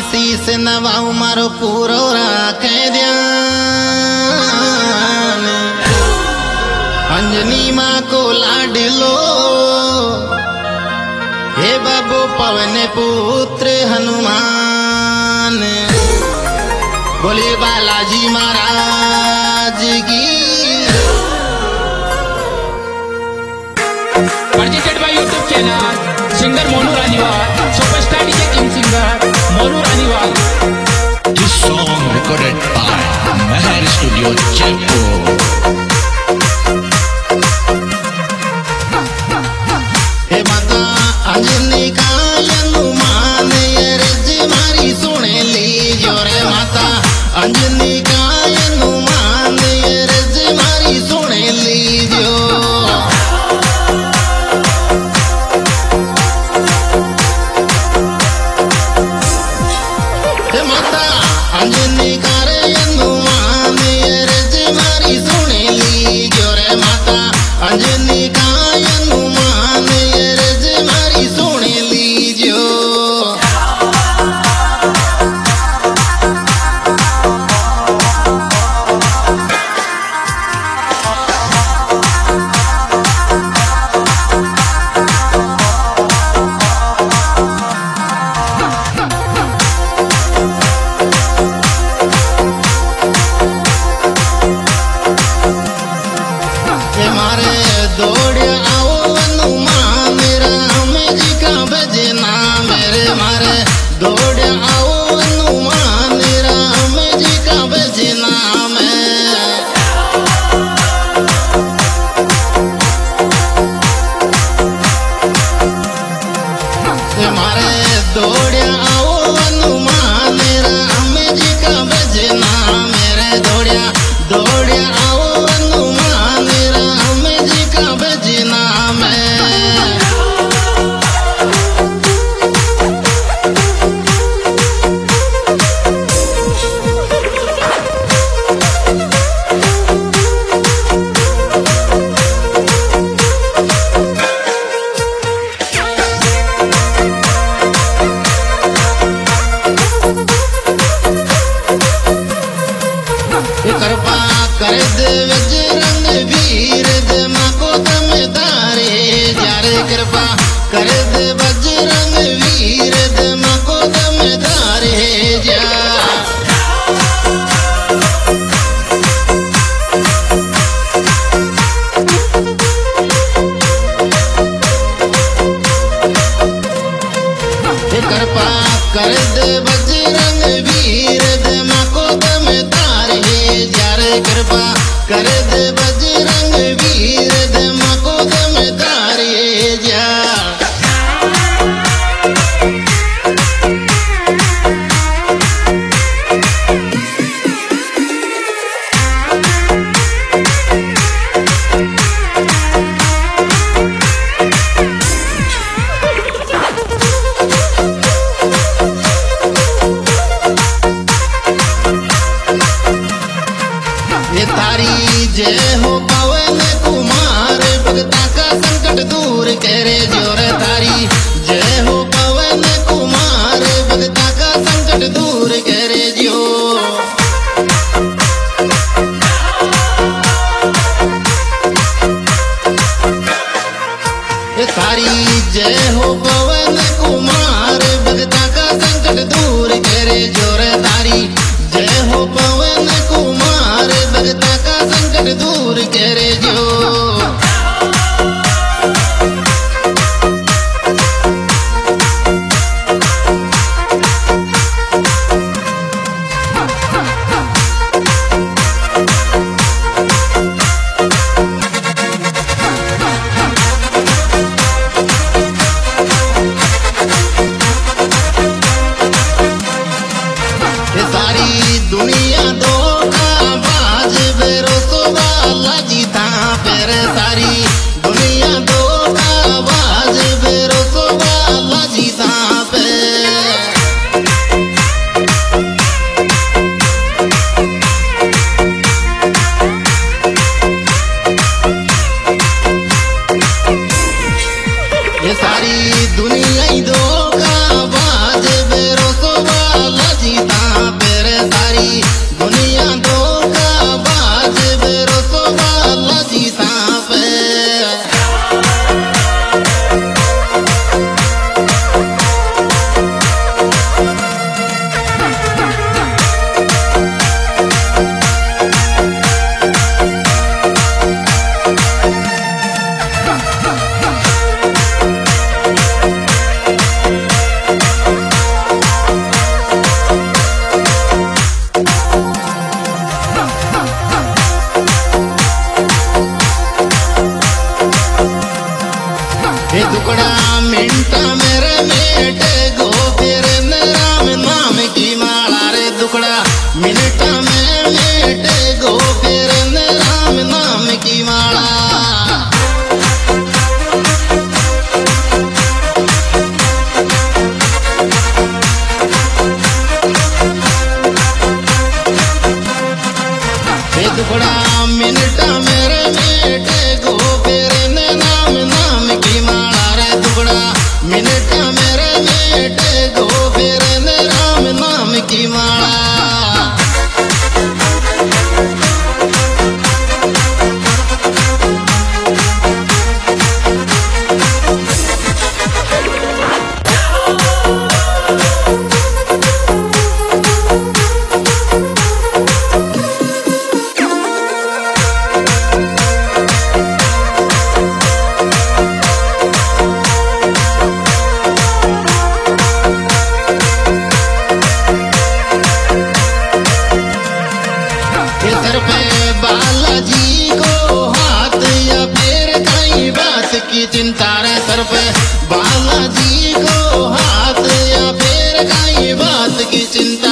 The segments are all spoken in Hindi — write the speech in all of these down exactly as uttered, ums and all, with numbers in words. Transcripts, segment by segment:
शीश नवाऊ मारो पूरो राखे ध्यान। अंजनी माँ को लाडलो हे बाबू पवन पुत्र हनुमान। बोले बालाजी महाराज की। Presented by YouTube channel singer Monu Raniwal, superstar D J King singer Monu Raniwal. This song recorded by Meher Studio Jaipur. हे माता अंजनी का हनुमान अर्ज मारी सुन लीजो रे माता अंजनी का हनुमान अर्ज मारी सुन लीजो। हे माता अंजनी का हनुमान अर्ज मारी सुन लीजो रे माता अंजनी का हनुमान अर्ज मारी सुन लीजो। मारे दौड़ आओ हनुमान राम जी का भजना मेरे मारे दौड़ आओ हनुमान राम जी का भजना में। मारे दौड़ आओ हनुमान राम जी का भजना मेरे दौड़िया दौड़ आओ हनुमान राम जी का भजना में। कृपा कर दे बजरंग वीर माँ को दम तारे जारे कृपा कर दे बजरंग वीर माँ को दम तारे जा। कृपा कर दे बजरंग वीर माँ को दम तारे जारे कृपा कर दे बजरंग वीर माँ को दम तारे जा। ये तारी जय हो पवन कुमार भगता का संकट दूर करे जोर तारी जय हो पवन कुमार भगता का संकट दूर करे जो। ये तारी जय हो पवन कुमार भगता का संकट दूर करे जोर तारी जय हो पवन कुमार भगता का संकट दूर करे जो। ये सारी दुनिया दो का बाज बेरो तो वाला जीता फिर सारी दुनिया दो का बाज बेरो तो वाला जीता पे। ये सारी दुनिया ही दो का बाज बेरो तो वाला की चिंता।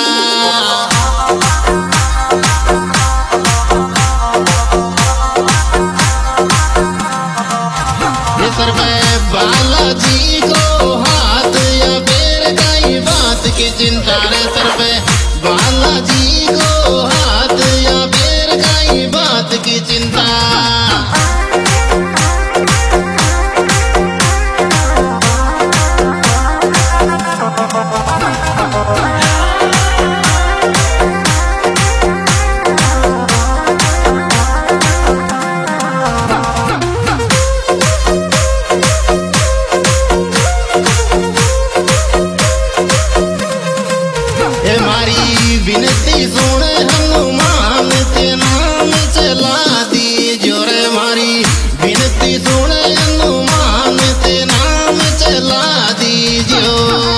ये सर पे बालाजी को हाथ या बेर कई बात की चिंता रे सर पे बालाजी को हाथ या बेर कई बात की चिंता। विनती सुन हनुमान ते नाम चला दीजो रे मारी विनती सुन हनुमान ते नाम चला दीजो।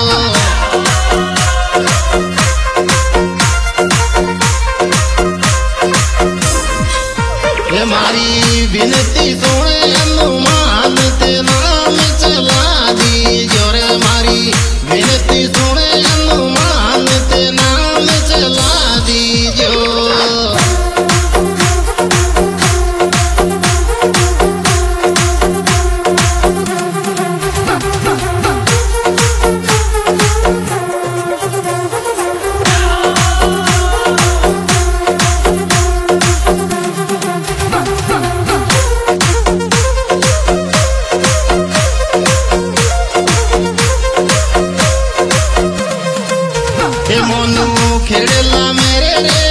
ये मारी विनती सुन हनुमान ते नाम चला दीजो रे मारी विनती सुन हनुमान ते नाम चला दीजो। मोनू खेड़ला मेरे रे